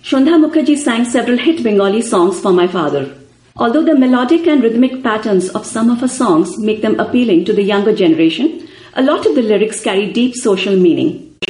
Shondha Mukherjee sang several hit Bengali songs for my father. Although the melodic and rhythmic patterns of some of her songs make them appealing to the younger generation, a lot of the lyrics carry deep social meaning.